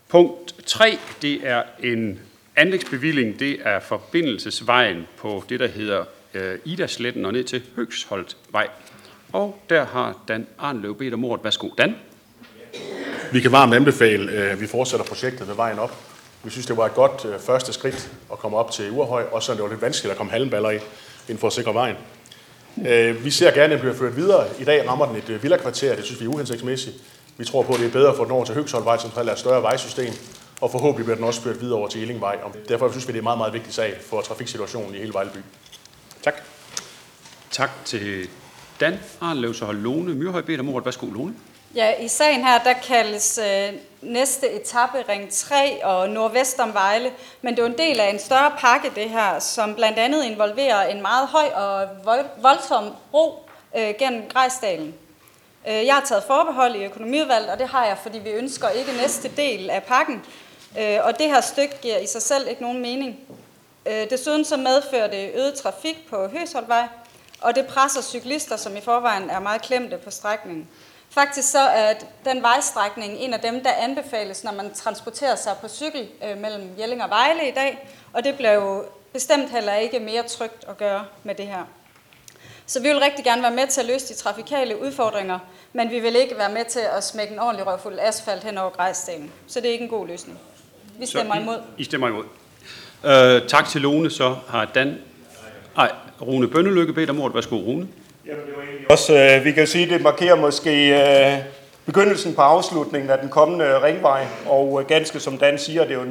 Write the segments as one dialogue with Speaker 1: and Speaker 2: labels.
Speaker 1: Punkt 3, det er en anlægsbevilling. Det er forbindelsesvejen på det, der hedder Idasletten og ned til Høgsholtvej. Og der har Dan Arnløv bedt om ordet. Værsgo, Dan.
Speaker 2: Vi kan varmt anbefale, at vi fortsætter projektet ved vejen op. Vi synes, det var et godt første skridt at komme op til Urhøj, og så det var lidt vanskeligt at komme halmballer ind for at sikre vejen. Vi ser gerne, at den bliver ført videre. I dag rammer den et villakvarter, det synes vi er uhensigtsmæssigt. Vi tror på, at det er bedre at få den over til Høgsholtvej, som er et større vejsystem, og forhåbentlig bliver den også ført videre over til Jellingvej. Og derfor synes vi, det er en meget, meget vigtig sag for trafiksituationen i hele Vejle by. Tak.
Speaker 1: Tak til Dan Arnløv. Så har Lone Myrhøj bedt om ordet. Værsgo, Lone.
Speaker 3: Ja, i sagen her, der kaldes næste etape Ring 3 og nordvest om Vejle, men det er jo en del af en større pakke, det her, som blandt andet involverer en meget høj og voldsom bro gennem Grejsdalen. Jeg har taget forbehold i økonomiudvalget, og det har jeg, fordi vi ønsker ikke næste del af pakken, og det her stykke giver i sig selv ikke nogen mening. Desuden så medfører det øget trafik på Høgsholtvej, og det presser cyklister, som i forvejen er meget klemte på strækningen. Faktisk så er den vejstrækning en af dem, der anbefales, når man transporterer sig på cykel mellem Jelling og Vejle i dag, og det bliver jo bestemt heller ikke mere trygt at gøre med det her. Så vi vil rigtig gerne være med til at løse de trafikale udfordringer, men vi vil ikke være med til at smække en ordentlig røvfuld asfalt hen over Grejsdalen. Så det er ikke en god løsning. Vi stemmer imod.
Speaker 1: I stemmer imod. Tak til Lone, så har Rune Bønnelykke bedt om ordet. Værsgo, Rune.
Speaker 4: Jamen, det var egentlig også, vi kan sige, at det markerer måske begyndelsen på afslutningen af den kommende ringvej, og ganske som Dan siger, det er jo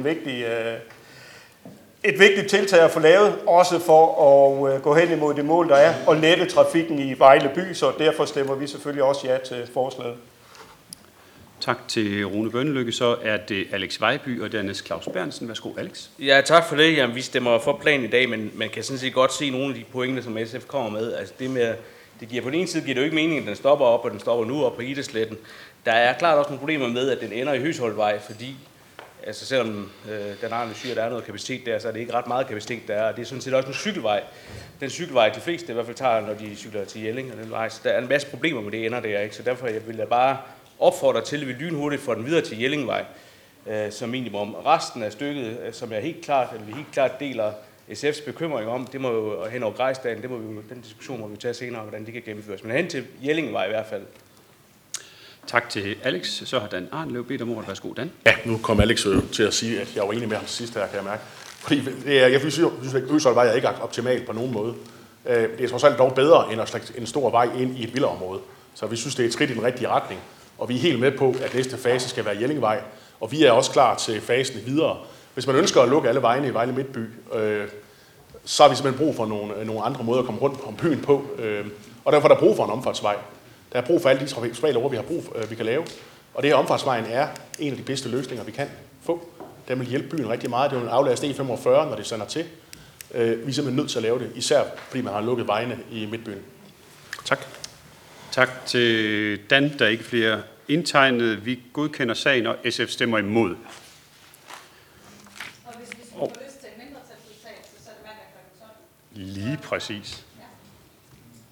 Speaker 4: et vigtigt tiltag at få lavet, også for at gå hen imod det mål, der er, og lette trafikken i Vejle by, så derfor stemmer vi selvfølgelig også ja til forslaget.
Speaker 1: Tak til Rune Bønnelykke. Så er det Alex Vejby og dernæst Claus Berntsen. Værsgo, Alex.
Speaker 5: Ja, tak for det. Jamen, vi stemmer for planen i dag, men man kan sådan set godt se nogle af de pointer, som SF kommer med. Altså det giver på den ene side giver det jo ikke mening, at den stopper op, og den stopper nu op på Idasletten. Der er klart også nogle problemer med, at den ender i Høgsholtvej, fordi altså selvom den Arne siger, at der er noget kapacitet der, så er det ikke ret meget kapacitet der er. Og det er sådan set også en cykelvej. Den cykelvej, de fleste i hvert fald tager, når de cykler til Jelling og den vej. Så der er en masse problemer med det ender der, ikke? Så derfor vil jeg bare opfordre til, at vi lynhurtigt får den videre til Jellingvej som minimum. Resten af stykket, som vi helt klart deler SF's bekymring om, det må jo hen over Grejsdalen, den diskussion må vi tage senere, hvordan det kan gennemføres. Men hen til Jellingvej i hvert fald.
Speaker 1: Tak til Alex. Så har Dan Arnløv bedt om ordet. Værsgo, Dan.
Speaker 2: Ja, nu kom Alex til at sige, at jeg var enig med ham til sidst her, kan jeg mærke. Fordi jeg synes, at Høgsholtvej er ikke optimalt på nogen måde. Det er trods alt dog bedre end en stor vej ind i et villaområde. Så vi synes, det er et skridt i den rigtige retning. Og vi er helt med på, at næste fase skal være Jellingvej. Og vi er også klar til fasen videre. Hvis man ønsker at lukke alle vejene i Vejle Midtby, så har vi simpelthen brug for nogle andre måder at komme rundt om byen på. Og derfor er der brug for en omfartsvej. Der er brug for alle de trafikale over, vi kan lave. Og det her omfartsvejen er en af de bedste løsninger, vi kan få. Den vil hjælpe byen rigtig meget. Det er jo en aflast E45, når det sender til. Vi er simpelthen nødt til at lave det, især fordi man har lukket vejene i Midtbyen. Tak.
Speaker 1: Tak til Dan. Der er ikke flere indtegnede. Vi godkender sagen, og SF stemmer imod.
Speaker 3: Og hvis vi skulle få lyst til et mindretalsudtalelse, så er det mandag kl. 12.
Speaker 1: Lige præcis.